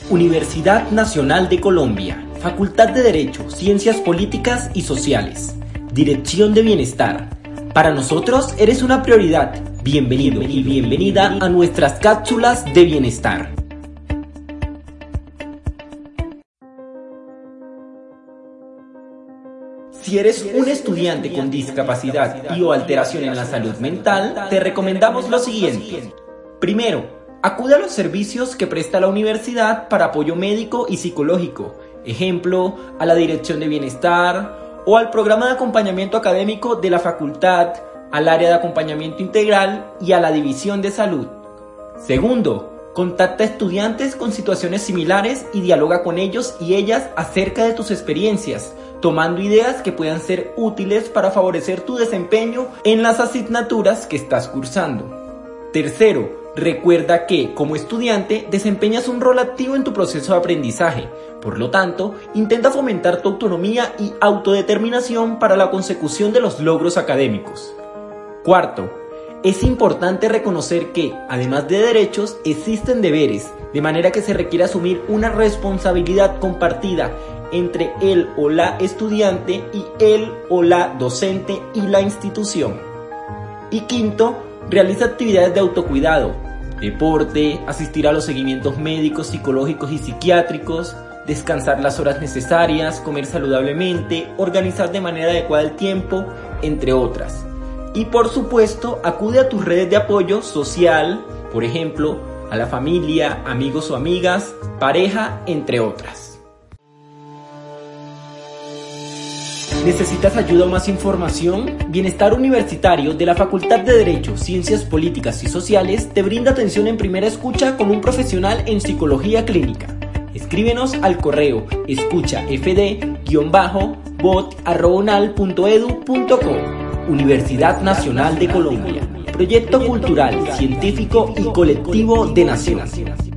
Universidad Nacional de Colombia, Facultad de Derecho, Ciencias Políticas y Sociales, Dirección de Bienestar. Para nosotros eres una prioridad. Bienvenido y bienvenida a nuestras cápsulas de bienestar. Si eres un estudiante con discapacidad y o alteración en la salud mental, te recomendamos lo siguiente. Primero, acude a los servicios que presta la universidad para apoyo médico y psicológico, ejemplo, a la Dirección de Bienestar o al programa de acompañamiento académico de la facultad, al área de acompañamiento integral y a la División de Salud. Segundo, contacta a estudiantes con situaciones similares y dialoga con ellos y ellas acerca de tus experiencias, tomando ideas que puedan ser útiles para favorecer tu desempeño en las asignaturas que estás cursando. Tercero, recuerda que, como estudiante, desempeñas un rol activo en tu proceso de aprendizaje. Por lo tanto, intenta fomentar tu autonomía y autodeterminación para la consecución de los logros académicos. Cuarto, es importante reconocer que, además de derechos, existen deberes, de manera que se requiere asumir una responsabilidad compartida entre el o la estudiante y el o la docente y la institución. Y quinto, realiza actividades de autocuidado, deporte, asistir a los seguimientos médicos, psicológicos y psiquiátricos, descansar las horas necesarias, comer saludablemente, organizar de manera adecuada el tiempo, entre otras. Y por supuesto, acude a tus redes de apoyo social, por ejemplo, a la familia, amigos o amigas, pareja, entre otras. ¿Necesitas ayuda o más información? Bienestar Universitario de la Facultad de Derecho, Ciencias Políticas y Sociales te brinda atención en primera escucha con un profesional en psicología clínica. Escríbenos al correo escuchafd-bot@unal.edu.co. Universidad Nacional de Colombia. Proyecto cultural, científico y colectivo de nación.